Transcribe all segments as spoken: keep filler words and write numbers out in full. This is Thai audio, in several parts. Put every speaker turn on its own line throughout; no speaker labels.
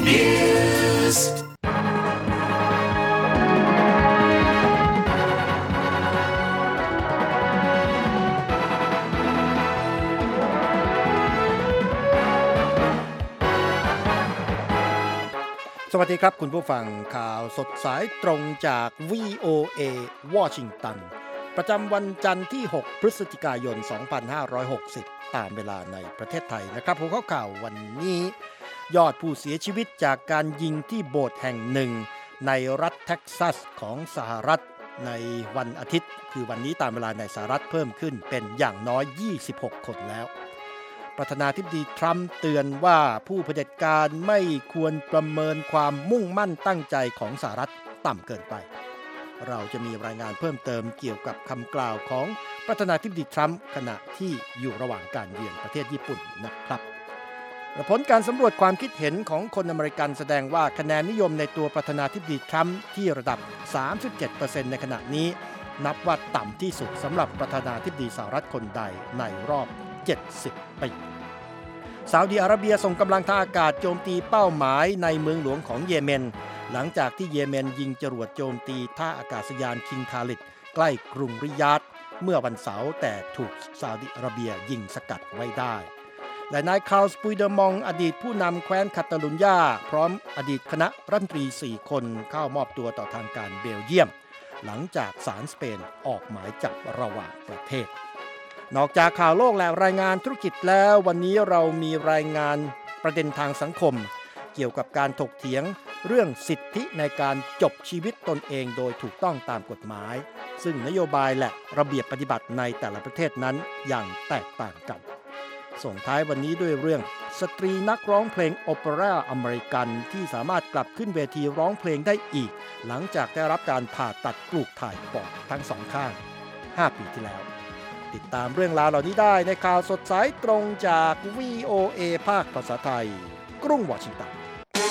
Newsสวัสดีครับคุณผู้ฟังข่าวสดสายตรงจาก วี โอ เอ วอชิงตันประจำวันจันทร์ที่หกพฤศจิกายนสองพันห้าร้อยหกสิบตามเวลาในประเทศไทยนะครับหัวข้อข่าววันนี้ยอดผู้เสียชีวิตจากการยิงที่โบสถ์แห่งหนึ่งในรัฐเท็กซัสของสหรัฐในวันอาทิตย์คือวันนี้ตามเวลาในสหรัฐเพิ่มขึ้นเป็นอย่างน้อยยี่สิบหกคนแล้วประธานาธิบดีทรัมป์เตือนว่าผู้เผด็จการไม่ควรประเมินความมุ่งมั่นตั้งใจของสหรัฐต่ำเกินไปเราจะมีรายงานเพิ่มเติมเกี่ยวกับคำกล่าวของประธานาธิบดีทรัมป์ขณะที่อยู่ระหว่างการเยือนประเทศญี่ปุ่นนะครับผลการสำรวจความคิดเห็นของคนอเมริกันแสดงว่าคะแนนนิยมในตัวประธานาธิบดีทรัมป์ที่ระดับ สามสิบเจ็ดเปอร์เซ็นต์ ในขณะนี้นับว่าต่ำที่สุดสำหรับประธานาธิบดีสหรัฐคนใดในรอบเจ็ดสิบปีซาอุดิอาระเบียส่งกำลังทางอากาศโจมตีเป้าหมายในเมืองหลวงของเยเมนหลังจากที่เยเมนยิงจรวดโจมตีท่าอากาศยานคิงคาลิดใกล้กรุงริยาดเมื่อวันเสาร์แต่ถูกซาอุดิอาระเบียยิงสกัดไว้ได้และนายคาร์ลส์ปุยเดอร์มองอดีตผู้นำแคว้นคาตาลุญญาพร้อมอดีตคณะรัฐมนตรีสี่คนเข้ามอบตัวต่อทางการเบลเยียมหลังจากศาลสเปนออกหมายจับระหว่างประเทศนอกจากข่าวโลกและรายงานธุรกิจแล้ววันนี้เรามีรายงานประเด็นทางสังคมเกี่ยวกับการถกเถียงเรื่องสิทธิในการจบชีวิตตนเองโดยถูกต้องตามกฎหมายซึ่งนโยบายและระเบียบปฏิบัติในแต่ละประเทศนั้นอย่างแตกต่างกันส่งท้ายวันนี้ด้วยเรื่องสตรีนักร้องเพลงโอเปร่าอเมริกันที่สามารถกลับขึ้นเวทีร้องเพลงได้อีกหลังจากได้รับการผ่าตัดปลูกถ่ายปอดทั้งสองข้างห้าปีที่แล้วติดตามเรื่องราวเหล่านี้ได้ในข่าวสดสายตรงจาก วี โอ เอ ภาคภาษาไทยกรุงวอชิงตัน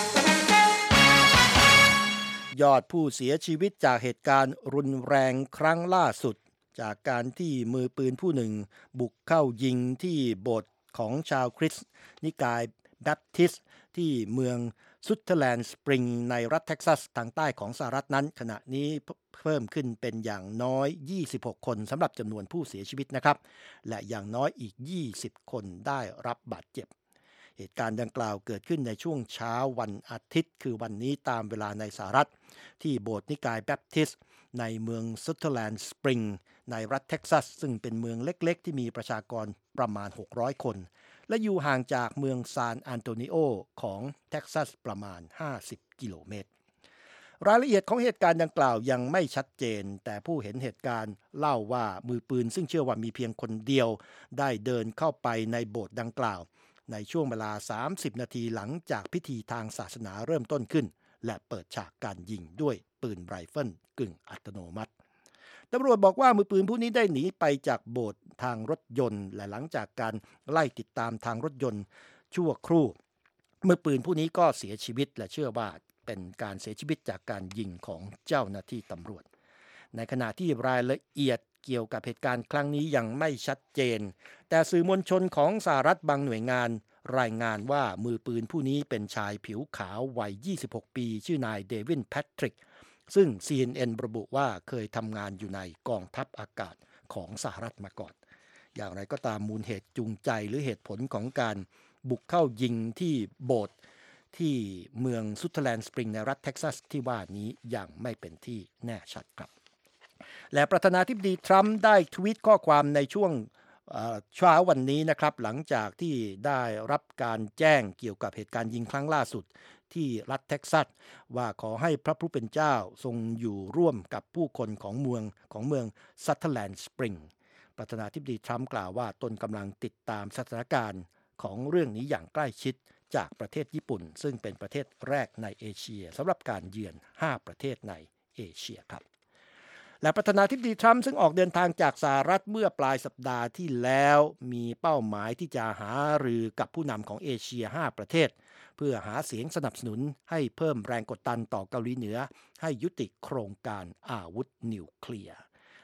ยอดผู้เสียชีวิตจากเหตุการณ์รุนแรงครั้งล่าสุดจากการที่มือปืนผู้หนึ่งบุกเข้ายิงที่โบสถ์ของชาวคริสต์นิกายแบปทิสต์ที่เมืองซุทเทอร์แลนด์สปริงในรัฐเท็กซัสทางใต้ของสหรัฐนั้นขณะนี้เพิ่มขึ้นเป็นอย่างน้อยยี่สิบหกคนสำหรับจำนวนผู้เสียชีวิตนะครับและอย่างน้อยอีกยี่สิบคนได้รับบาดเจ็บเหตุการณ์ดังกล่าวเกิดขึ้นในช่วงเช้าวันอาทิตย์คือวันนี้ตามเวลาในสหรัฐที่โบสถ์นิกายแบปทิสต์ในเมืองซุทเทอร์แลนด์สปริงในรัฐเท็กซัสซึ่งเป็นเมืองเล็กๆที่มีประชากรประมาณหกร้อยคนและอยู่ห่างจากเมืองซานอันโตนิโอของเท็กซัสประมาณห้าสิบกิโลเมตรรายละเอียดของเหตุการณ์ดังกล่าวยังไม่ชัดเจนแต่ผู้เห็นเหตุการณ์เล่าว่ามือปืนซึ่งเชื่อว่ามีเพียงคนเดียวได้เดินเข้าไปในโบสถ์ดังกล่าวในช่วงเวลาสามสิบนาทีหลังจากพิธีทางศาสนาเริ่มต้นขึ้นและเปิดฉากการยิงด้วยปืนไรเฟิลกึ่งอัตโนมัติตำรวจบอกว่ามือปืนผู้นี้ได้หนีไปจากโบสถ์ทางรถยนต์และหลังจากการไล่ติดตามทางรถยนต์ชั่วครู่มือปืนผู้นี้ก็เสียชีวิตและเชื่อว่าเป็นการเสียชีวิตจากการยิงของเจ้าหน้าที่ตำรวจในขณะที่รายละเอียดเกี่ยวกับเหตุการณ์ครั้งนี้ยังไม่ชัดเจนแต่สื่อมวลชนของสหรัฐบางหน่วยงานรายงานว่ามือปืนผู้นี้เป็นชายผิวขาววัยยี่สิบหกปีชื่อนายเดวินแพทริกซึ่ง ซี เอ็น เอ็น ระบุว่าเคยทำงานอยู่ในกองทัพอากาศของสหรัฐมาก่อนอย่างไรก็ตามมูลเหตุจูงใจหรือเหตุผลของการบุกเข้ายิงที่โบสถ์ที่เมืองซุทเทอร์แลนด์สปริงในรัฐเท็กซัสที่ว่านี้ยังไม่เป็นที่แน่ชัดครับและประธานาธิบดีทรัมป์ได้ทวีตข้อความในช่วงเช้าวันนี้นะครับหลังจากที่ได้รับการแจ้งเกี่ยวกับเหตุการณ์ยิงครั้งล่าสุดที่รัฐเท็กซัสว่าขอให้พระผู้เป็นเจ้าทรงอยู่ร่วมกับผู้คนของเมืองของเมืองซัตเทอร์แลนด์สปริงประธานาธิบดีทรัมป์กล่าวว่าตนกำลังติดตามสถานการณ์ของเรื่องนี้อย่างใกล้ชิดจากประเทศญี่ปุ่นซึ่งเป็นประเทศแรกในเอเชียสำหรับการเยือนห้าประเทศในเอเชียครับและประธานาธิบดีทรัมป์ซึ่งออกเดินทางจากสหรัฐเมื่อปลายสัปดาห์ที่แล้วมีเป้าหมายที่จะหารือกับผู้นำของเอเชียห้าประเทศเพื่อหาเสียงสนับสนุนให้เพิ่มแรงกดดันต่อเกาหลีเหนือให้ยุติโครงการอาวุธนิวเคลียร์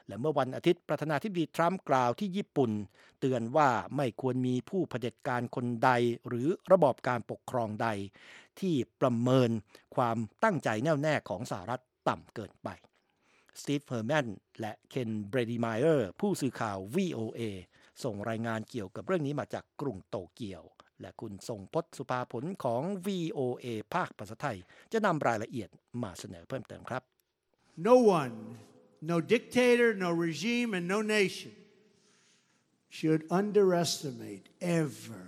และเมื่อวันอาทิตย์ประธานาธิบดีทรัมป์กล่าวที่ญี่ปุ่นเตือนว่าไม่ควรมีผู้เผด็จการคนใดหรือระบอบการปกครองใดที่ประเมินความตั้งใจแน่วแน่ของสหรัฐต่ำเกินไปสตีฟเฮอร์แมนและเคนเบรดีไมเออร์ผู้สื่อข่าว วี โอ เอ ส่งรายงานเกี่ยวกับเรื่องนี้มาจากกรุงโตเกียวและคุณทรงพจน์สุภาผลของ วี โอ เอ ภาคภาษาไทยจะนำรายละเอียดมาเสนอเพิ่มเติมครับ
No one, no dictator, no regime, and no nation should underestimate ever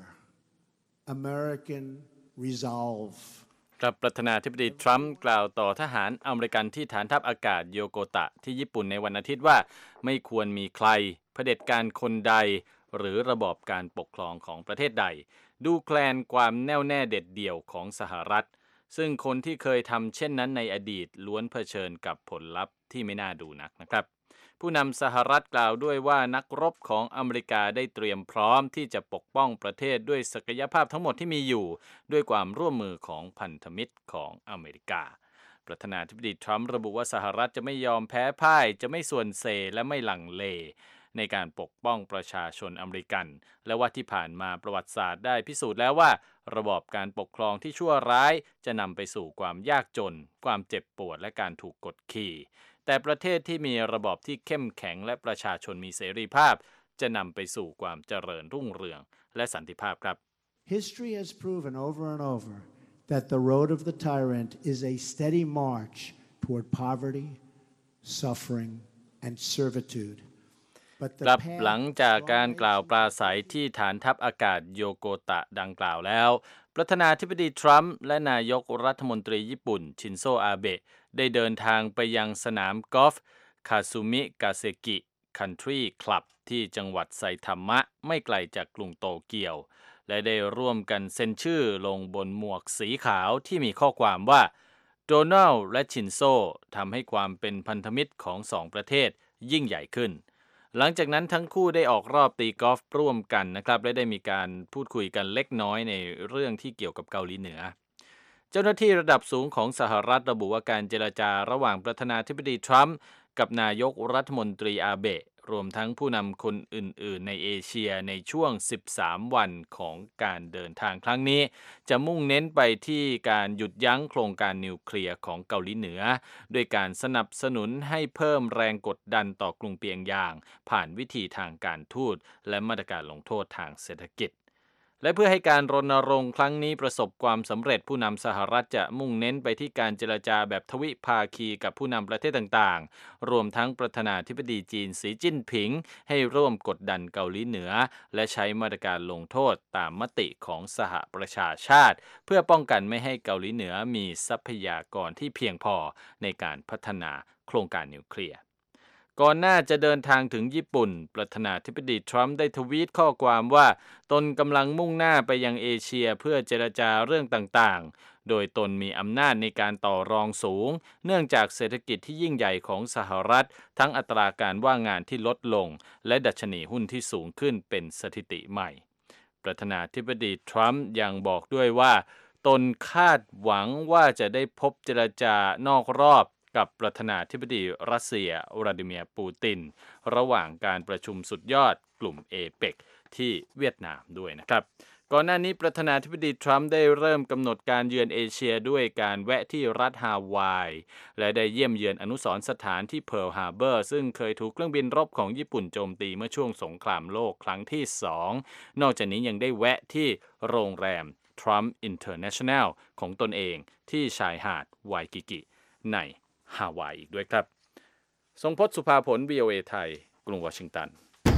American resolve.
ครับประธานาธิบดีทรัมป์กล่าวต่อทหารอเมริกันที่ฐานทัพอากาศโยโกตะที่ญี่ปุ่นในวันอาทิตย์ว่าไม่ควรมีใครเผด็จการคนใดหรือระบอบการปกครองของประเทศใดดูแคลนความแน่วแน่เด็ดเดี่ยวของสหรัฐซึ่งคนที่เคยทำเช่นนั้นในอดีตล้วนเผชิญกับผลลัพธ์ที่ไม่น่าดูนักนะครับผู้นำสหรัฐกล่าวด้วยว่านักรบของอเมริกาได้เตรียมพร้อมที่จะปกป้องประเทศด้วยศักยภาพทั้งหมดที่มีอยู่ด้วยความร่วมมือของพันธมิตรของอเมริกาประธานาธิบดีทรัมป์ระบุว่าสหรัฐจะไม่ยอมแพ้พ่ายจะไม่ส่วนเซและไม่หลั่งเลในการปกป้องประชาชนอเมริกันและว่าที่ผ่านมาประวัติศาสตร์ได้พิสูจน์แล้วว่าระบอบการปกครองที่ชั่วร้ายจะนำไปสู่ความยากจนความเจ็บปวดและการถูกกดขี่แต่ประเทศที่มีระบอบที่เข้มแข็งและประชาชนมีเสรีภาพจะนำไปสู่ความเจริญรุ่งเรืองและสันติภาพครับ
History has proven over and over that the road of the tyrant is a steady march toward poverty, suffering, and servitude.
ครับหลังจากการกล่าวปราศัยที่ฐานทัพอากาศโยโกตะดังกล่าวแล้วประธานาธิบดีทรัมป์และนายกรัฐมนตรีญี่ปุ่นชินโซอาเบะได้เดินทางไปยังสนามกอล์ฟคาซุมิกาเซกิคันทรีคลับที่จังหวัดไซทามะไม่ไกลจากกรุงโตเกียวและได้ร่วมกันเซ็นชื่อลงบนหมวกสีขาวที่มีข้อความว่าโดนัลด์และชินโซทำให้ความเป็นพันธมิตรของสองประเทศยิ่งใหญ่ขึ้นหลังจากนั้นทั้งคู่ได้ออกรอบตีกอล์ฟร่วมกันนะครับและได้มีการพูดคุยกันเล็กน้อยในเรื่องที่เกี่ยวกับเกาหลีเหนือเจ้าหน้าที่ระดับสูงของสหรัฐระบุว่าการเจรจาระหว่างประธานาธิบดีทรัมป์กับนายกรัฐมนตรีอาเบะรวมทั้งผู้นำคนอื่นๆในเอเชียในช่วงสิบสามวันของการเดินทางครั้งนี้จะมุ่งเน้นไปที่การหยุดยั้งโครงการนิวเคลียร์ของเกาหลีเหนือด้วยการสนับสนุนให้เพิ่มแรงกดดันต่อกรุงเปียงยางผ่านวิธีทางการทูตและมาตรการลงโทษทางเศรษฐกิจและเพื่อให้การรณรงค์ครั้งนี้ประสบความสำเร็จผู้นำสหรัฐจะมุ่งเน้นไปที่การเจรจาแบบทวิภาคีกับผู้นำประเทศต่างๆรวมทั้งประธานาธิบดีจีนสีจิ้นผิงให้ร่วมกดดันเกาหลีเหนือและใช้มาตรการลงโทษตามมติของสหประชาชาติเพื่อป้องกันไม่ให้เกาหลีเหนือมีทรัพยากรที่เพียงพอในการพัฒนาโครงการนิวเคลียร์ก่อนหน้าจะเดินทางถึงญี่ปุ่นประธานาธิบดีทรัมป์ได้ทวีตข้อความว่าตนกำลังมุ่งหน้าไปยังเอเชียเพื่อเจรจาเรื่องต่างๆโดยตนมีอำนาจในการต่อรองสูงเนื่องจากเศรษฐกิจที่ยิ่งใหญ่ของสหรัฐทั้งอัตราการว่างงานที่ลดลงและดัชนีหุ้นที่สูงขึ้นเป็นสถิติใหม่ประธานาธิบดีทรัมป์ยังบอกด้วยว่าตนคาดหวังว่าจะได้พบเจรจานอกรอบกับประธานาธิบดีรัสเซียวลาดิเมียร์ปูตินระหว่างการประชุมสุดยอดกลุ่มเอเปกที่เวียดนามด้วยนะครับก่อนหน้านี้ประธานาธิบดีทรัมป์ได้เริ่มกำหนดการเยือนเอเชียด้วยการแวะที่รัฐฮาวายและได้เยี่ยมเยือนอนุสรณ์สถานที่เพิร์ลฮาร์เบอร์ซึ่งเคยถูกเครื่องบินรบของญี่ปุ่นโจมตีเมื่อช่วงสงครามโลกครั้งที่สองนอกจากนี้ยังได้แวะที่โรงแรม Trump International ของตนเองที่ชายหาดไวกิกิในฮาวายอีกด้วยครับทรงพจน์สุภาผล วี โอ เอ ไทยกรุงวอชิงตัน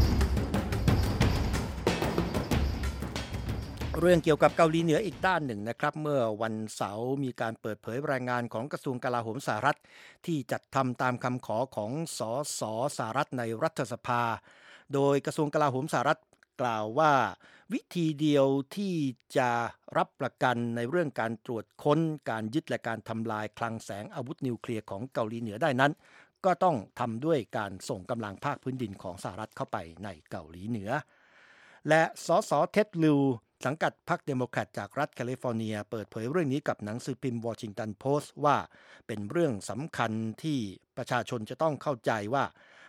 เรื่องเกี่ยวกับเกาหลีเหนืออีกด้านหนึ่งนะครับเมื่อวันเสาร์มีการเปิดเผยรายงานของกระทรวงกลาโหมสหรัฐที่จัดทำตามคำขอของสสสหรัฐในรัฐสภาโดยกระทรวงกลาโหมสหรัฐกล่าวว่าวิธีเดียวที่จะรับประกันในเรื่องการตรวจค้นการยึดและการทำลายคลังแสงอาวุธนิวเคลียร์ของเกาหลีเหนือได้นั้นก็ต้องทำด้วยการส่งกำลังภาคพื้นดินของสหรัฐเข้าไปในเกาหลีเหนือและสสเท็ดลิวสังกัดพรรคเดโมแครตจากรัฐแคลิฟอร์เนียเปิดเผยเรื่องนี้กับหนังสือพิมพ์วอชิงตันโพสต์ว่าเป็นเรื่องสำคัญที่ประชาชนจะต้องเข้าใจว่า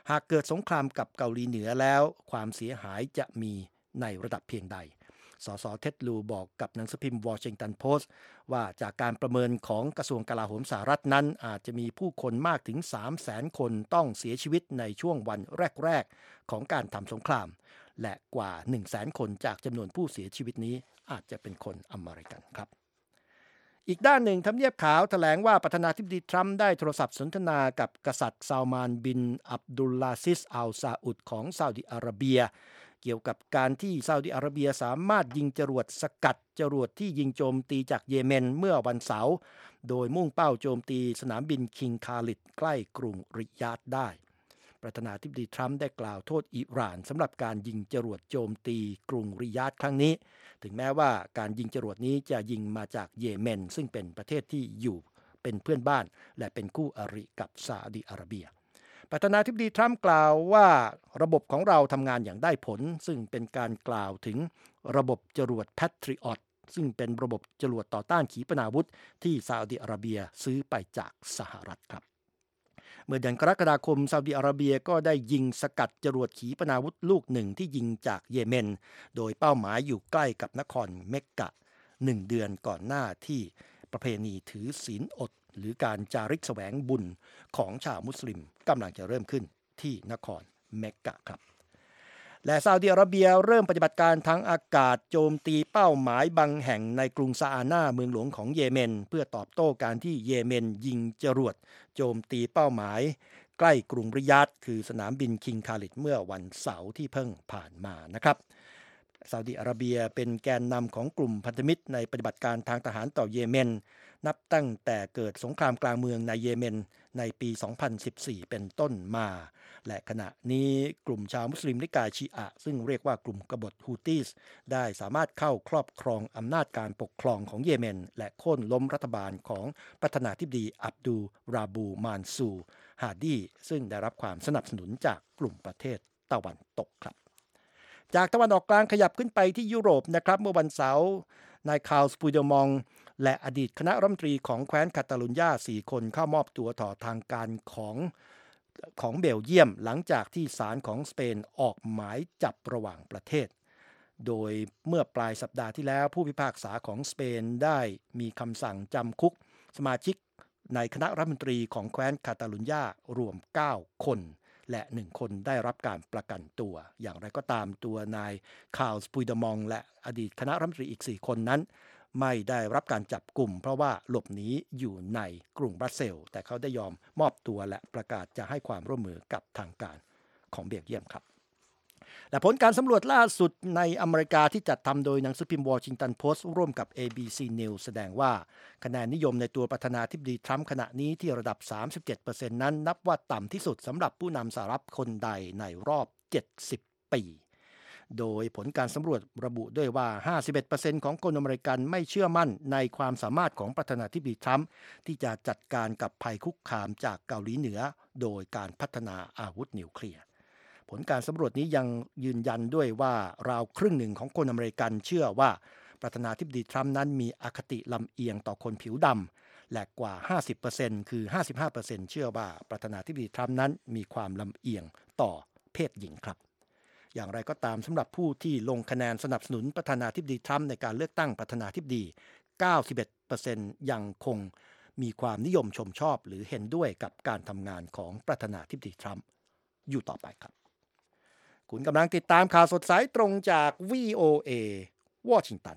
หากเกิดสงครามกับเกาหลีเหนือแล้วความเสียหายจะมีในระดับเพียงใดสสเท็ดลูบอกกับหนังสือพิมพ์วอชิงตันโพสต์ว่าจากการประเมินของกระทรวงกลาโหมสหรัฐนั้นอาจจะมีผู้คนมากถึง สามแสน คนต้องเสียชีวิตในช่วงวันแรกๆของการทำสงครามและกว่า หนึ่งแสน คนจากจำนวนผู้เสียชีวิตนี้อาจจะเป็นคนอเมริกันครับอีกด้านหนึ่งทำเนียบขาวแถลงว่าประธานาธิบดีทรัมป์ได้โทรศัพท์สนทนากับกษัตริย์ซาลมานบินอับดุลลาซิสอัลซาอุดของซาอุดิอาระเบียเกี่ยวกับการที่ซาอุดิอาระเบียสามารถยิงจรวดสกัดจรวดที่ยิงโจมตีจากเยเมนเมื่อวันเสาร์โดยมุ่งเป้าโจมตีสนามบินคิงคาลิดใกล้กรุงริยาดได้ประธานาธิบดีทรัมป์ได้กล่าวโทษอิหร่านสำหรับการยิงจรวดโจมตีกรุงริยาดครั้งนี้ถึงแม้ว่าการยิงจรวดนี้จะยิงมาจากเยเมนซึ่งเป็นประเทศที่อยู่เป็นเพื่อนบ้านและเป็นคู่อริกับซาอุดิอาระเบียประธานาธิบดีทรัมป์กล่าวว่าระบบของเราทำงานอย่างได้ผลซึ่งเป็นการกล่าวถึงระบบจรวด Patriot ซึ่งเป็นระบบจรวดต่อต้านขีปนาวุธที่ซาอุดิอาระเบียซื้อไปจากสหรัฐครับเมื่อเดือนกรกฎาคมซาอุดิอาระเบียก็ได้ยิงสกัดจรวดขีปนาวุธลูกหนึ่งที่ยิงจากเยเมนโดยเป้าหมายอยู่ใกล้กับนครเมกกะหนึ่งเดือนก่อนหน้าที่ประเพณีถือศีลอดหรือการจาริกแสวงบุญของชาวมุสลิมกำลังจะเริ่มขึ้นที่นครเมกกะครับและซาอุดิอาระเบียเริ่มปฏิบัติการทางอากาศโจมตีเป้าหมายบางแห่งในกรุงซาอานาเมืองหลวงของเยเมนเพื่อตอบโต้การที่เยเมนยิงจรวดโจมตีเป้าหมายใกล้กรุงริยาดคือสนามบินคิงคาลิดเมื่อวันเสาร์ที่เพิ่งผ่านมานะครับซาอุดิอาระเบียเป็นแกนนำของกลุ่มพันธมิตรในปฏิบัติการทางทหารต่อเยเมนนับตั้งแต่เกิดสงครามกลางเมืองในเยเมนในปี สองพันสิบสี่ เป็นต้นมาและขณะนี้กลุ่มชาวมุสลิมนิกายชีอะห์ซึ่งเรียกว่ากลุ่มกบฏฮูตีสได้สามารถเข้าครอบครองอำนาจการปกครองของเยเมนและโค่นล้มรัฐบาลของประธานาธิบดีอับดุลราบูมานซูฮาดีซึ่งได้รับความสนับสนุนจากกลุ่มประเทศตะวันตกครับจากตะวันออกกลางขยับขึ้นไปที่ยุโรปนะครับเมื่อวันเสาร์นายคาร์ล ปุยเดอมองและอดีตคณะรัฐมนตรีของแคว้นคาตาลุญญาสี่คนเข้ามอบตัวต่อทางการของของเบลเยียมหลังจากที่ศาลของสเปนออกหมายจับระหว่างประเทศโดยเมื่อปลายสัปดาห์ที่แล้วผู้พิพากษาของสเปนได้มีคำสั่งจำคุกสมาชิกในคณะรัฐมนตรีของแคว้นคาตาลุญญารวมเก้าคนและหนึ่งคนได้รับการประกันตัวอย่างไรก็ตามตัวนายคาร์ล ปุยเดอมองและอดีตคณะรัฐมนตรีอีกสี่คนนั้นไม่ได้รับการจับกลุ่มเพราะว่าหลบหนีอยู่ในกรุงบรัสเซลส์แต่เขาได้ยอมมอบตัวและประกาศจะให้ความร่วมมือกับทางการของเบลเยียมครับและผลการสำรวจล่าสุดในอเมริกาที่จัดทำโดยหนังสือพิมพ์วอชิงตันโพสต์ร่วมกับ เอ บี ซี News แสดงว่าคะแนนนิยมในตัวประธานาธิบดีทรัมป์ขณะนี้ที่ระดับ สามสิบเจ็ดเปอร์เซ็นต์ นั้นนับว่าต่ำที่สุดสำหรับผู้นำสหรัฐคนใดในรอบเจ็ดสิบปีโดยผลการสำรวจระบุด้วยว่า ห้าสิบเอ็ดเปอร์เซ็นต์ ของคนอเมริกันไม่เชื่อมั่นในความสามารถของประธานาธิบดีทรัมป์ที่จะจัดการกับภัยคุกคามจากเกาหลีเหนือโดยการพัฒนาอาวุธนิวเคลียร์ผลการสำรวจนี้ยังยืนยันด้วยว่าราวครึ่งหนึ่งของคนอเมริกันเชื่อว่าประธานาธิบดีทรัมป์นั้นมีอคติลำเอียงต่อคนผิวดำและกว่า ห้าสิบเปอร์เซ็นต์ คือ ห้าสิบห้าเปอร์เซ็นต์ เชื่อว่าประธานาธิบดีทรัมป์นั้นมีความลำเอียงต่อเพศหญิงครับอย่างไรก็ตามสำหรับผู้ที่ลงคะแนนสนับสนุนประธานาธิบดีทรัมป์ในการเลือกตั้งประธานาธิบดี เก้าสิบเอ็ดเปอร์เซ็นต์ ยังคงมีความนิยมชมชอบหรือเห็นด้วยกับการทำงานของประธานาธิบดีทรัมป์อยู่ต่อไปครับคุณกำลังติดตามข่าวสดสายตรงจาก วี โอ เอ วอชิงตัน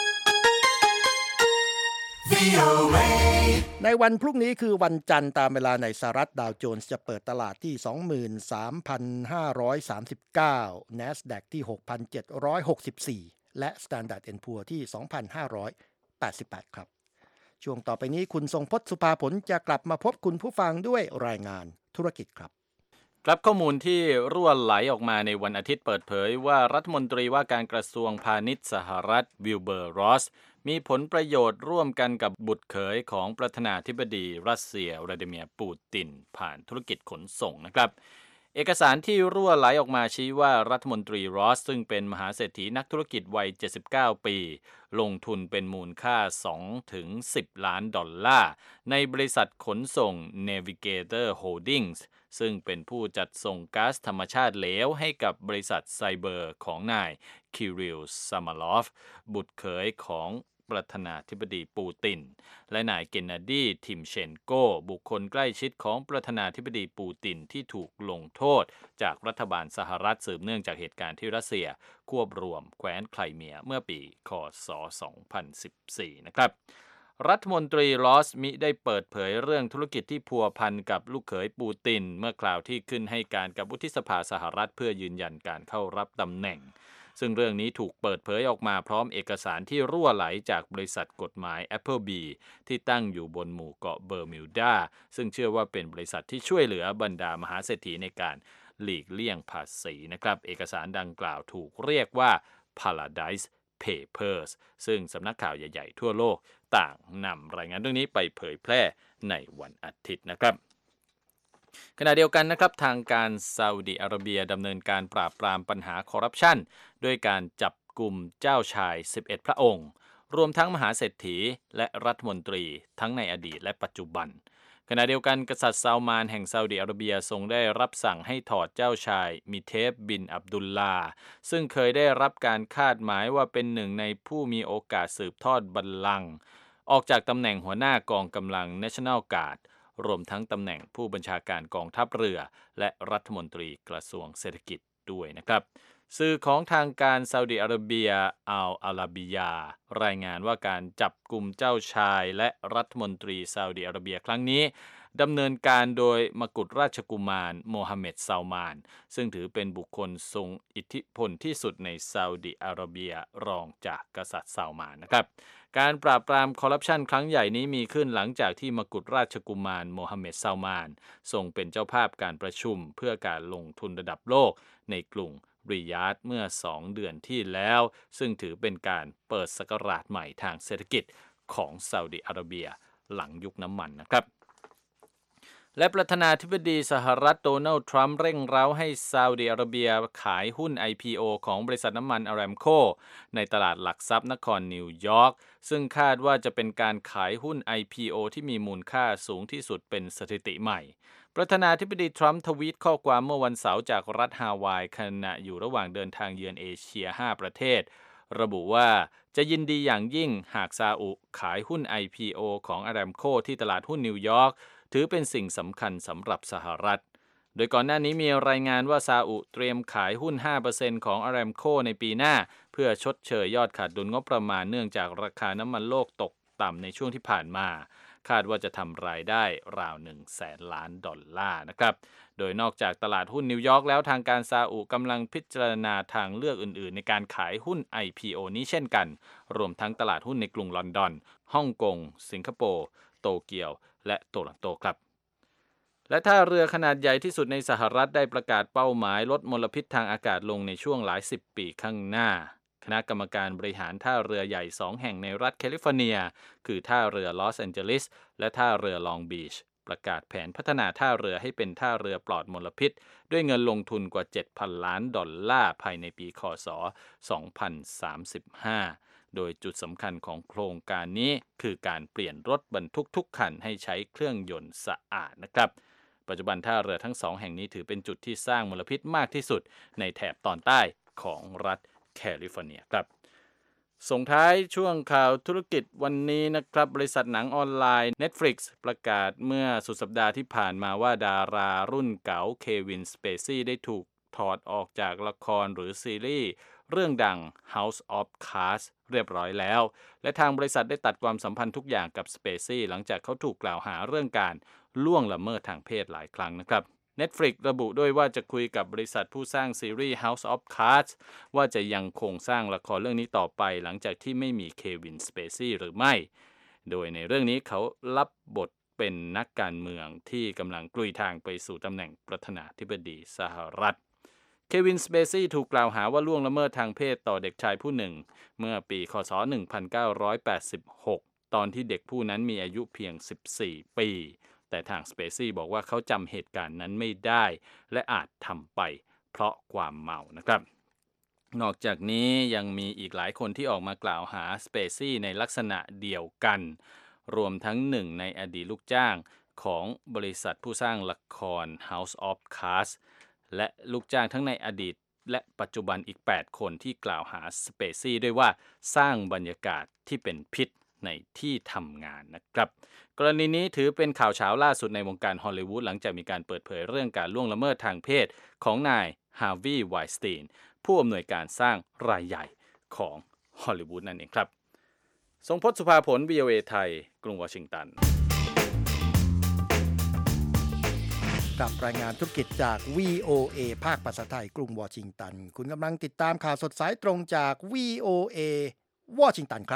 ในวันพรุ่งนี้คือวันจันทร์ตามเวลาในสหรัฐดาวโจนส์จะเปิดตลาดที่ สองหมื่นสามพันห้าร้อยสามสิบเก้า NASDAQ ที่ หกพันเจ็ดร้อยหกสิบสี่ และ Standard แอนด์ Poor's ที่ สองพันห้าร้อยแปดสิบแปด ครับช่วงต่อไปนี้คุณทรงพจน์สุภาผลจะกลับมาพบคุณผู้ฟังด้วยรายงานธุรกิจครับ
ครับข้อมูลที่รั่วไหลออกมาในวันอาทิตย์เปิดเผยว่ารัฐมนตรีว่าการกระทรวงพาณิชย์สหรัฐวิลเบอร์ รอสมีผลประโยชน์ร่วมกันกับบุตรเขยของประธานาธิบดีรัสเซียวลาดิเมียร์ ปูตินผ่านธุรกิจขนส่งนะครับเอกสารที่รั่วไหลออกมาชี้ว่ารัฐมนตรีรอสซึ่งเป็นมหาเศรษฐีนักธุรกิจวัยเจ็ดสิบเก้าปีลงทุนเป็นมูลค่า สองถึงสิบ ล้านดอลลาร์ในบริษัทขนส่ง Navigator Holdings ซึ่งเป็นผู้จัดส่งก๊าซธรรมชาติเหลวให้กับบริษัทไซเบอร์ของนายคิริล ซามารอฟบุตรเขยของประธานาธิบดีปูตินและนายเกนนาดี ทิมเชนโกบุคคลใกล้ชิดของประธานาธิบดีปูตินที่ถูกลงโทษจากรัฐบาลสหรัฐสืบเนื่องจากเหตุการณ์ที่รัสเซียควบรวมแคว้นไครเมียเมื่อปีค.ศ. สองพันสิบสี่นะครับรัฐมนตรีลอสมิได้เปิดเผยเรื่องธุรกิจที่พัวพันกับลูกเขยปูตินเมื่อคราวที่ขึ้นให้การกับวุฒิสภาสหรัฐเพื่อยืนยันการเข้ารับตำแหน่งซึ่งเรื่องนี้ถูกเปิดเผยออกมาพร้อมเอกสารที่รั่วไหลจากบริษัทกฎหมาย Applebee ที่ตั้งอยู่บนหมู่เกาะเบอร์มิวดาซึ่งเชื่อว่าเป็นบริษัทที่ช่วยเหลือบรรดามหาเศรษฐีในการหลีกเลี่ยงภาษีนะครับเอกสารดังกล่าวถูกเรียกว่า Paradise Papers ซึ่งสำนักข่าวใหญ่ๆทั่วโลกต่างนำรายงานเรื่องนี้ไปเผยแพร่ในวันอาทิตย์นะครับขณะเดียวกันนะครับทางการซาอุดิอาระเบียดำเนินการปราบปรามปัญหาคอร์รัปชันด้วยการจับกลุ่มเจ้าชายสิบเอ็ดพระองค์รวมทั้งมหาเศรษฐีและรัฐมนตรีทั้งในอดีตและปัจจุบันขณะเดียวกันกษัตริย์ซาลมานแห่งซาอุดิอาระเบียทรงได้รับสั่งให้ถอดเจ้าชายมิเทฟบินอับดุลลาซึ่งเคยได้รับการคาดหมายว่าเป็นหนึ่งในผู้มีโอกาสสืบทอดบัลลังก์ออกจากตำแหน่งหัวหน้ากองกำลัง National Guardรวมทั้งตำแหน่งผู้บัญชาการกองทัพเรือและรัฐมนตรีกระทรวงเศรษฐกิจด้วยนะครับสื่อของทางการซาอุดิอาระเบียอัลอาราบิยารายงานว่าการจับกุมเจ้าชายและรัฐมนตรีซาอุดิอาระเบียครั้งนี้ดำเนินการโดยมกุฎราชกุมารโมฮัมเหม็ดซาลมานซึ่งถือเป็นบุคคลทรงอิทธิพลที่สุดในซาอุดิอาระเบียรองจากกษัตริย์ซาลมานนะครับการปราบปรามคอร์รัปชันครั้งใหญ่นี้มีขึ้นหลังจากที่มกุฎราชกุมารโมฮัมเหม็ดซาลมานทรงเป็นเจ้าภาพการประชุมเพื่อการลงทุนระดับโลกในกรุงริยาดเมื่อสองเดือนที่แล้วซึ่งถือเป็นการเปิดศักราชใหม่ทางเศรษฐกิจของซาอุดิอาระเบียหลังยุคน้ำมันนะครับและประธานาธิบดีสหรัฐโดนัลด์ทรัมป์เร่งเร้าให้ซาอุดิอาระเบียขายหุ้น ไอ พี โอ ของบริษัทน้ำมันอารามโคในตลาดหลักทรัพย์นครนิวยอร์กซึ่งคาดว่าจะเป็นการขายหุ้น ไอ พี โอ ที่มีมูลค่าสูงที่สุดเป็นสถิติใหม่ประธานาธิบดีทรัมป์ทวีตข้อความเมื่อวันเสาร์จากรัฐฮาวายขณะอยู่ระหว่างเดินทางเยือนเอเชียห้าประเทศระบุว่าจะยินดีอย่างยิ่งหากซาอุขายหุ้น ไอ พี โอ ของอารามโคที่ตลาดหุ้นนิวยอร์กถือเป็นสิ่งสำคัญสำหรับสหรัฐโดยก่อนหน้านี้มีรายงานว่าซาอุเตรียมขายหุ้น ห้าเปอร์เซ็นต์ ของอารามโคในปีหน้าเพื่อชดเชยยอดขาดดุลงบประมาณเนื่องจากราคาน้ำมันโลกตกต่ำในช่วงที่ผ่านมาคาดว่าจะทำรายได้ราว หนึ่งแสน ล้านดอลลาร์นะครับโดยนอกจากตลาดหุ้นนิวยอร์กแล้วทางการซาอุกำลังพิจารณาทางเลือกอื่นๆในการขายหุ้น ไอ พี โอ นี้เช่นกันรวมทั้งตลาดหุ้นในกรุงลอนดอนฮ่องกงสิงคโปร์โตเกียวและโตรอนโตครับและท่าเรือขนาดใหญ่ที่สุดในสหรัฐได้ประกาศเป้าหมายลดมลพิษทางอากาศลงในช่วงหลายสิบปีข้างหน้าคณะกรรมการบริหารท่าเรือใหญ่สองแห่งในรัฐแคลิฟอร์เนียคือท่าเรือลอสแอนเจลิสและท่าเรือลองบีชประกาศแผนพัฒนาท่าเรือให้เป็นท่าเรือปลอดมลพิษด้วยเงินลงทุนกว่า เจ็ดพัน ล้านดอลลาร์ภายในปีค.ศ. สองพันสามสิบห้าโดยจุดสำคัญของโครงการนี้คือการเปลี่ยนรถบรรทุกทุกคันให้ใช้เครื่องยนต์สะอาดนะครับปัจจุบันท่าเรือทั้งสองแห่งนี้ถือเป็นจุดที่สร้างมลพิษมากที่สุดในแถบตอนใต้ของรัฐแคลิฟอร์เนียครับส่งท้ายช่วงข่าวธุรกิจวันนี้นะครับบริษัทหนังออนไลน์ Netflix ประกาศเมื่อสุดสัปดาห์ที่ผ่านมาว่าดารารุ่นเก๋าเควินสเปซี่ได้ถูกถอดออกจากละครหรือซีรีส์เรื่องดัง House of Cards เรียบร้อยแล้วและทางบริษัทได้ตัดความสัมพันธ์ทุกอย่างกับสเปซี่หลังจากเขาถูกกล่าวหาเรื่องการล่วงละเมิดทางเพศหลายครั้งนะครับ Netflix ระบุด้วยว่าจะคุยกับบริษัทผู้สร้างซีรีส์ House of Cards ว่าจะยังคงสร้างละครเรื่องนี้ต่อไปหลังจากที่ไม่มีเควินสเปซี่หรือไม่โดยในเรื่องนี้เขารับบทเป็นนักการเมืองที่กำลังกลุยทางไปสู่ตำแหน่งประธานาธิบดีสหรัฐเควินสเปซี่ถูกกล่าวหาว่าล่วงละเมิดทางเพศต่อเด็กชายผู้หนึ่งเมื่อปีค.ศ. หนึ่งพันเก้าร้อยแปดสิบหกตอนที่เด็กผู้นั้นมีอายุเพียงสิบสี่ปีแต่ทางสเปซี่บอกว่าเขาจำเหตุการณ์นั้นไม่ได้และอาจทำไปเพราะความเมานะครับนอกจากนี้ยังมีอีกหลายคนที่ออกมากล่าวหาสเปซี่ในลักษณะเดียวกันรวมทั้งหนึ่งในอดีตลูกจ้างของบริษัทผู้สร้างละคร House of Cards และลูกจ้างทั้งในอดีตและปัจจุบันอีกแปดคนที่กล่าวหาสเปซี่ด้วยว่าสร้างบรรยากาศที่เป็นพิษในที่ทำงานนะครับกรณีนี้ถือเป็นข่าวเช้าล่าสุดในวงการฮอลลีวูดหลังจากมีการเปิดเผยเรื่องการล่วงละเมิดทางเพศของนายฮาร์วีย์ไวน์สตีนผู้อำนวยการสร้างรายใหญ่ของฮอลลีวูดนั่นเองครับทรงพจน์สุภาผล วี โอ เอ ไทยกรุงวอชิงตัน
กับรายงานธุรกิจจาก วี โอ เอ ภาคภาษาไทยกรุงวอชิงตันคุณกำลังติดตามข่าวสดสายตรงจาก วี โอ เอ วอชิงตันครับ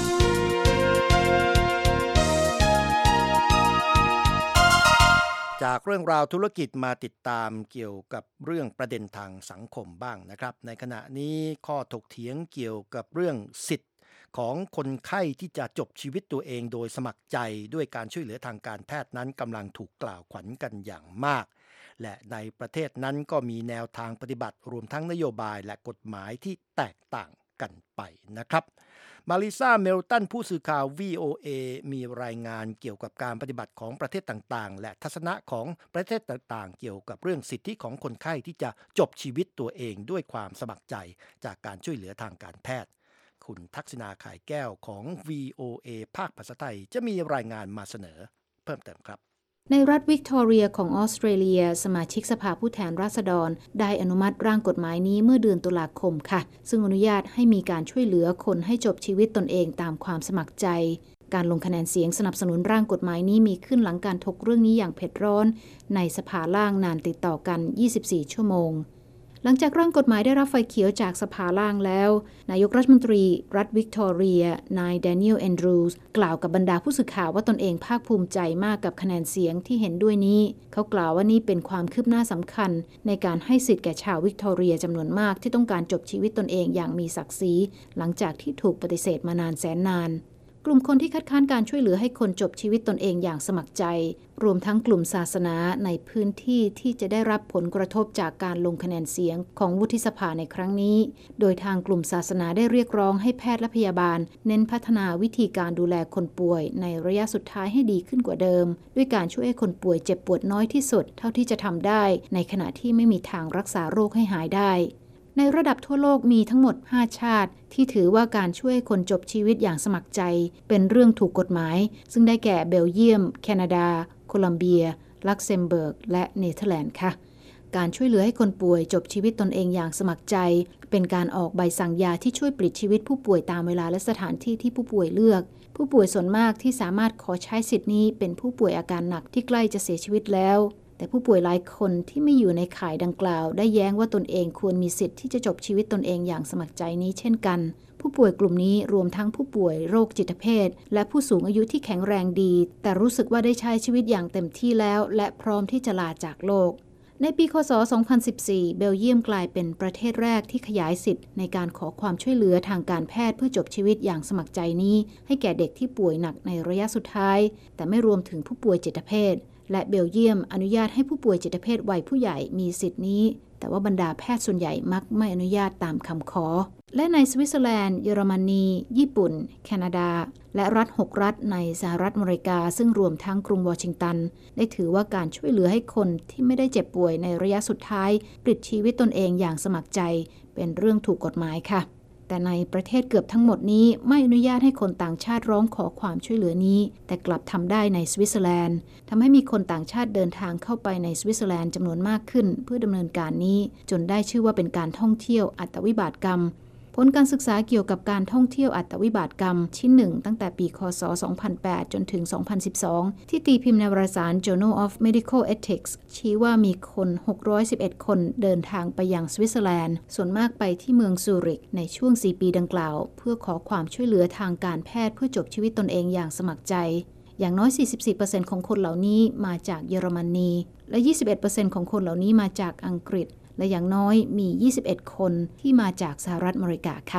จากเรื่องราวธุรกิจมาติดตามเกี่ยวกับเรื่องประเด็นทางสังคมบ้างนะครับในขณะนี้ข้อถกเถียงเกี่ยวกับเรื่องสิทธิ์ของคนไข้ที่จะจบชีวิตตัวเองโดยสมัครใจด้วยการช่วยเหลือทางการแพทย์นั้นกำลังถูกกล่าวขวัญกันอย่างมากและในประเทศนั้นก็มีแนวทางปฏิบัติรวมทั้งนโยบายและกฎหมายที่แตกต่างกันไปนะครับมาริซาเมลตันผู้สื่อข่าว วี โอ เอ มีรายงานเกี่ยวกับการปฏิบัติของประเทศต่างๆและทัศนะของประเทศต่างๆเกี่ยวกับเรื่องสิทธิของคนไข้ที่จะจบชีวิตตัวเองด้วยความสมัครใจจากการช่วยเหลือทางการแพทย์คุณทักษิณาข่ายแก้วของ วี โอ เอ ภาคภาษาไทยจะมีรายงานมาเสนอเพิ่มเติมครับ
ในรัฐวิกตอเรียของออสเตรเลียสมาชิกสภาผู้แทนราษฎรได้อนุมัติร่างกฎหมายนี้เมื่อเดือนตุลาคมค่ะซึ่งอนุญาตให้มีการช่วยเหลือคนให้จบชีวิตตนเองตามความสมัครใจการลงคะแนนเสียงสนับสนุนร่างกฎหมายนี้มีขึ้นหลังการถกเรื่องนี้อย่างเผ็ดร้อนในสภาล่างนานติดต่อกันยี่สิบสี่ชั่วโมงหลังจากร่างกฎหมายได้รับไฟเขียวจากสภาล่างแล้วนายกรัฐมนตรีรัฐวิกตอเรียนายแดเนียลแอนดรูส์กล่าวกับบรรดาผู้สื่อข่าวว่าตนเองภาคภูมิใจมากกับคะแนนเสียงที่เห็นด้วยนี้เขากล่าวว่านี่เป็นความคืบหน้าสำคัญในการให้สิทธิ์แก่ชาววิกตอเรียจำนวนมากที่ต้องการจบชีวิตตนเองอย่างมีศักดิ์ศรีหลังจากที่ถูกปฏิเสธมานานแสนนานกลุ่มคนที่คัดค้านการช่วยเหลือให้คนจบชีวิตตนเองอย่างสมัครใจรวมทั้งกลุ่มศาสนาในพื้นที่ที่จะได้รับผลกระทบจากการลงคะแนนเสียงของวุฒิสภาในครั้งนี้โดยทางกลุ่มศาสนาได้เรียกร้องให้แพทย์และพยาบาลเน้นพัฒนาวิธีการดูแลคนป่วยในระยะสุดท้ายให้ดีขึ้นกว่าเดิมด้วยการช่วยให้คนป่วยเจ็บปวดน้อยที่สุดเท่าที่จะทำได้ในขณะที่ไม่มีทางรักษาโรคให้หายได้ในระดับทั่วโลกมีทั้งหมดห้าชาติที่ถือว่าการช่วยคนจบชีวิตอย่างสมัครใจเป็นเรื่องถูกกฎหมายซึ่งได้แก่เบลเยียมแคนาดาโคลัมเบียลักเซมเบิร์กและเนเธอร์แลนด์ค่ะการช่วยเหลือให้คนป่วยจบชีวิตตนเองอย่างสมัครใจเป็นการออกใบสั่งยาที่ช่วยปลิดชีวิตผู้ป่วยตามเวลาและสถานที่ที่ผู้ป่วยเลือกผู้ป่วยส่วนมากที่สามารถขอใช้สิทธินี้เป็นผู้ป่วยอาการหนักที่ใกล้จะเสียชีวิตแล้วแต่ผู้ป่วยหลายคนที่ไม่อยู่ในข่ายดังกล่าวได้แย้งว่าตนเองควรมีสิทธิ์ที่จะจบชีวิตตนเองอย่างสมัครใจนี้เช่นกันผู้ป่วยกลุ่มนี้รวมทั้งผู้ป่วยโรคจิตเภทและผู้สูงอายุที่แข็งแรงดีแต่รู้สึกว่าได้ใช้ชีวิตอย่างเต็มที่แล้วและพร้อมที่จะลาจากโลกในปีค.ศ. สองพันสิบสี่เบลเยียมกลายเป็นประเทศแรกที่ขยายสิทธิ์ในการขอความช่วยเหลือทางการแพทย์เพื่อจบชีวิตอย่างสมัครใจนี้ให้แก่เด็กที่ป่วยหนักในระยะสุดท้ายแต่ไม่รวมถึงผู้ป่วยจิตเภทและเบลเยียมอนุญาตให้ผู้ป่วยจิตเภทวัยผู้ใหญ่มีสิทธินี้แต่ว่าบรรดาแพทย์ส่วนใหญ่มักไม่อนุญาตตามคำขอและในสวิตเซอร์แลนด์เยอรมนีญี่ปุ่นแคนาดาและรัฐหกรัฐในสหรัฐอเมริกาซึ่งรวมทั้งกรุงวอชิงตันได้ถือว่าการช่วยเหลือให้คนที่ไม่ได้เจ็บป่วยในระยะสุดท้ายปลิดชีวิตตนเองอย่างสมัครใจเป็นเรื่องถูกกฎหมายค่ะแต่ในประเทศเกือบทั้งหมดนี้ไม่อนุญาตให้คนต่างชาติร้องขอความช่วยเหลือนี้แต่กลับทำได้ในสวิตเซอร์แลนด์ทำให้มีคนต่างชาติเดินทางเข้าไปในสวิตเซอร์แลนด์จำนวนมากขึ้นเพื่อดำเนินการนี้จนได้ชื่อว่าเป็นการท่องเที่ยวอัตวิบากกรรมผลการศึกษาเกี่ยวกับการท่องเที่ยวอัตวิบากกรรมชิ้นหนึ่งตั้งแต่ปีค.ศ. สองพันแปดจนถึงสองพันสิบสองที่ตีพิมพ์ในวารสาร Journal of Medical Ethics ชี้ว่ามีคนหกร้อยสิบเอ็ดคนเดินทางไปยังสวิตเซอร์แลนด์ส่วนมากไปที่เมืองซูริกในช่วงสี่ปีดังกล่าวเพื่อขอความช่วยเหลือทางการแพทย์เพื่อจบชีวิตตนเองอย่างสมัครใจอย่างน้อย สี่สิบสี่เปอร์เซ็นต์ ของคนเหล่านี้มาจากเยอรมนีและ ยี่สิบเอ็ดเปอร์เซ็นต์ ของคนเหล่านี้มาจากอังกฤษและอย่างน้อยมียี่สิบเอ็ดคนที่มาจากสหรัฐอเมริกาค่ะ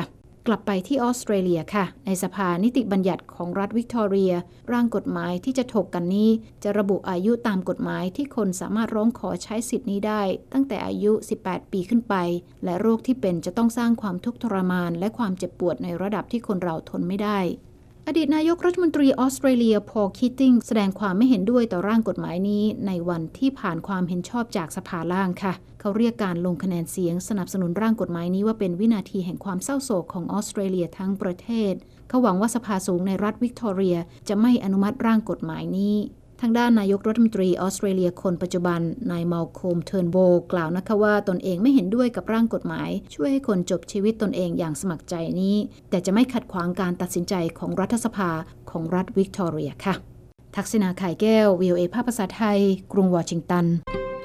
กลับไปที่ออสเตรเลียค่ะในสภานิติบัญญัติของรัฐวิกตอเรียร่างกฎหมายที่จะถกกันนี้จะระบุอายุตามกฎหมายที่คนสามารถร้องขอใช้สิทธิ์นี้ได้ตั้งแต่อายุสิบแปดปีขึ้นไปและโรคที่เป็นจะต้องสร้างความทุกข์ทรมานและความเจ็บปวดในระดับที่คนเราทนไม่ได้อดีตนายกรัฐมนตรีออสเตรเลียพอล คีตติงแสดงความไม่เห็นด้วยต่อร่างกฎหมายนี้ในวันที่ผ่านความเห็นชอบจากสภาล่างค่ะเขาเรียกการลงคะแนนเสียงสนับสนุนร่างกฎหมายนี้ว่าเป็นวินาทีแห่งความเศร้าโศกของออสเตรเลียทั้งประเทศเขาหวังว่าสภาสูงในรัฐวิกตอเรียจะไม่อนุมัติร่างกฎหมายนี้ทางด้านนายกรัฐมนตรีออสเตรเลียคนปัจจุบันนายมัลโคมเทิร์นโบว์กล่าวนะคะว่าตนเองไม่เห็นด้วยกับร่างกฎหมายช่วยให้คนจบชีวิตตนเองอย่างสมัครใจนี้แต่จะไม่ขัดขวางการตัดสินใจของรัฐสภาของรัฐวิกตอเรียค่ะทักษิณาไข่แก้ว วี โอ เอ ภาคภาษาไทยกรุงวอชิงตัน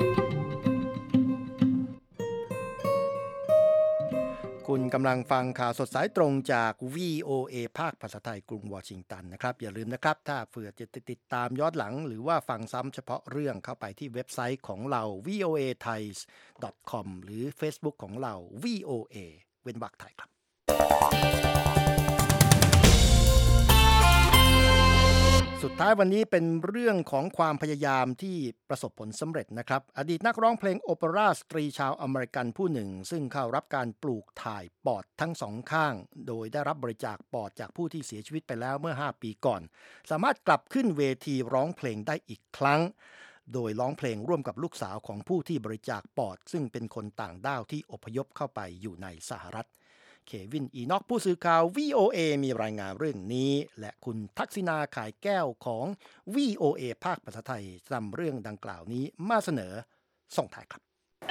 คุณกำลังฟังข่าวสดสายตรงจาก วี โอ เอ ภาคภาษาไทยกรุงวอชิงตันนะครับอย่าลืมนะครับถ้าเผื่อจะติดตามย้อนหลังหรือว่าฟังซ้ำเฉพาะเรื่องเข้าไปที่เว็บไซต์ของเรา วี โอ เอ ไทย ดอท คอม หรือ Facebook ของเรา วี โอ เอ เว้นวรรคไทยครับสุดท้ายวันนี้เป็นเรื่องของความพยายามที่ประสบผลสำเร็จนะครับอดีตนักร้องเพลงโอเปร่าสตรีชาวอเมริกันผู้หนึ่งซึ่งเข้ารับการปลูกถ่ายปอดทั้งสองข้างโดยได้รับบริจาคปอดจากผู้ที่เสียชีวิตไปแล้วเมื่อห้าปีก่อนสามารถกลับขึ้นเวทีร้องเพลงได้อีกครั้งโดยร้องเพลงร่วมกับลูกสาวของผู้ที่บริจาคปอดซึ่งเป็นคนต่างด้าวที่อพยพเข้าไปอยู่ในสหรัฐเควินอีน็อกผู้สื่อข่าว วี โอ เอ มีรายงานเรื่องนี้และคุณทักษิณาข่ายแก้วของ วี โอ เอ ภาคภาษาไทยนำเรื่องดังกล่าวนี้มาเสนอส่งท้ายครับ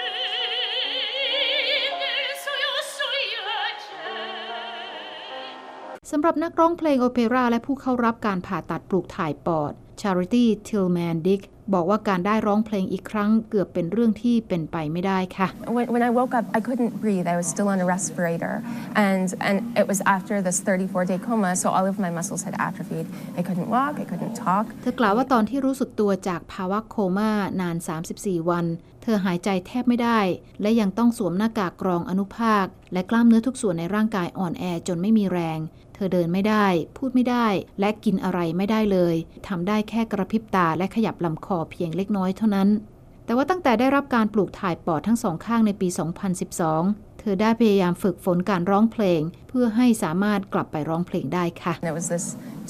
สำหรับนักร้องเพลงโอเปร่าและผู้เข้ารับการผ่าตัดปลูกถ่ายปอด Charity Tillman Dick บอกว่าการได้ร้องเพลงอีกครั้งเกือบเป็นเรื่องที่เป็นไปไม่ได้ค่ะ
When, when I woke up, I couldn't breathe. I was still on a respirator, and and it was after this thirty-four day coma, so all of my muscles had atrophied. I couldn't walk. I couldn't talk.
เธอกล่าวว่าตอนที่รู้สึกตัวจากภาวะโคม่านานสามสิบสี่วันเธอหายใจแทบไม่ได้และยังต้องสวมหน้ากากกรองอนุภาคและกล้ามเนื้อทุกส่วนในร่างกายอ่อนแอจนไม่มีแรงเธอเดินไม่ได้พูดไม่ได้และกินอะไรไม่ได้เลยทำได้แค่กระพริบตาและขยับลำคอเพียงเล็กน้อยเท่านั้นแต่ว่าตั้งแต่ได้รับการปลูกถ่ายปอดทั้งสองข้างในปี สองพันสิบสอง เธอได้พยายามฝึกฝนการร้องเพลงเพื่อให้สามารถกลับไปร้องเพลงได้ค่ะ
There was this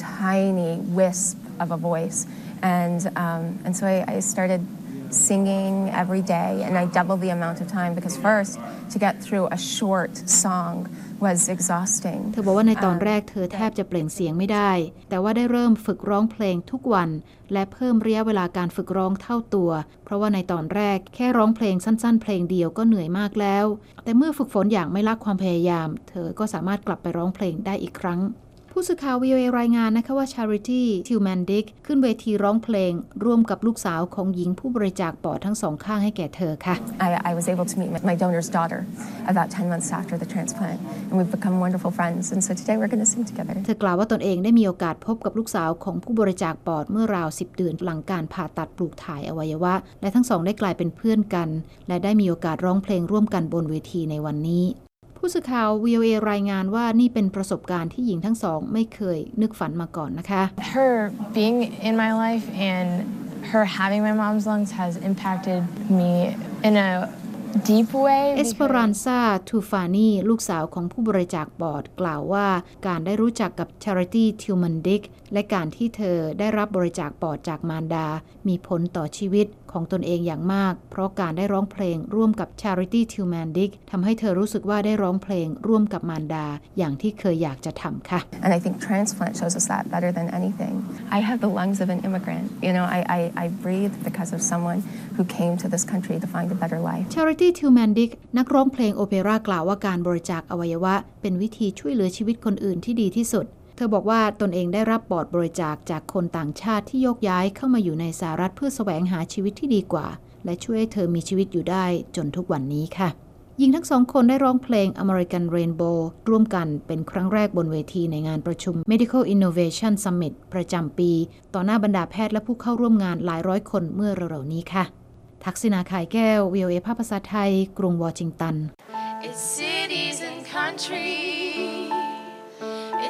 tiny wisp of a voice, and um, and so I, I started singing every day, and I doubled the amount of time because first to get through a short song was exhausting.
เธอบอกว่าในตอนแรกเธอแทบจะเปล่งเสียงไม่ได้แต่ว่าได้เริ่มฝึกร้องเพลงทุกวันและเพิ่มระยะเวลาการฝึกร้องเท่าตัวเพราะว่าในตอนแรกแค่ร้องเพลงสั้นๆเพลงเดียวก็เหนื่อยมากแล้วแต่เมื่อฝึกฝนอย่างไม่ละความพยายามเธอก็สามารถกลับไปร้องเพลงได้อีกครั้งผู้สื่อข่าว วี โอ เอ รายงานนะคะว่า Charity Tillman Dick ขึ้นเวทีร้องเพลงร่วมกับลูกสาวของหญิงผู้บริจาคปอดทั้งสองข้างให้แก่เธอค่ะ
I, I was able to meet my donor's daughter about ten months after the transplant, and we've become wonderful friends. And so today we're going to sing together.
เธอกล่าวว่าตนเองได้มีโอกาสพบกับลูกสาวของผู้บริจาคปอดเมื่อราวสิบเดือนหลังการผ่าตัดปลูกถ่ายอวัยวะและทั้งสองได้กลายเป็นเพื่อนกันและได้มีโอกาสร้องเพลงร่วมกันบนเวทีในวันนี้ผู้สื่อข่าว วี โอ เอ รายงานว่านี่เป็นประสบการณ์ที่หญิงทั้งสองไม่เคยนึกฝันมาก่อนนะคะ
Her being in my life and her having my mom's lungs has impacted me in a deep way.
เอสเปอรันซาทูฟานีลูกสาวของผู้บริจาคปอดกล่าวว่าการได้รู้จักกับ Charity Tillman Dick และการที่เธอได้รับบริจาคปอดจากมารดามีผลต่อชีวิตของตนเองอย่างมากเพราะการได้ร้องเพลงร่วมกับ Charity Tillman Dick ทำให้เธอรู้สึกว่าได้ร้องเพลงร่วมกับมารดาอย่างที่เคยอยากจะทำค่ะ
And I think transplant shows us that better than anything. I have the lungs of an immigrant. You know, I, I, I breathe because of someone who came to this country to find a better life.
Charity Tillman Dick นักร้องเพลงโอเปร่ากล่าวว่าการบริจาคอวัยวะเป็นวิธีช่วยเหลือชีวิตคนอื่นที่ดีที่สุดเธอบอกว่าตนเองได้รับปอดบริจาคจากคนต่างชาติที่โยกย้ายเข้ามาอยู่ในสหรัฐเพื่อแสวงหาชีวิตที่ดีกว่าและช่วยให้เธอมีชีวิตอยู่ได้จนทุกวันนี้ค่ะหญิงทั้งสองคนได้ร้องเพลง American Rainbow ร่วมกันเป็นครั้งแรกบนเวทีในงานประชุม Medical Innovation Summit ประจำปีต่อหน้าบรรดาแพทย์และผู้เข้าร่วมงานหลายร้อยคนเมื่อเร็วๆนี้ค่ะทักษิณาข่ายแก้ว วี โอ เอ ภาคภาษาไทยกรุงวอชิงตัน
It's cities and country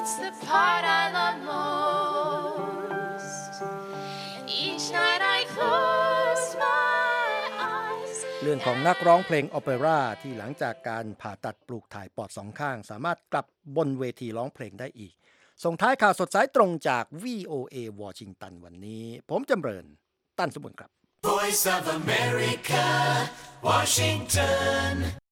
It's the part I love most. Each night I close my eyes.
เรื่องของนักร้องเพลงโอเปร่าที่หลังจากการผ่าตัดปลูกถ่ายปอดสองข้างสามารถกลับบนเวทีร้องเพลงได้อีกส่งท้ายข่าวสดสายตรงจาก วี โอ เอ วอชิงตันวันนี้ผมจำเริญตั้นสมบุญครับ
Voice of America, Washington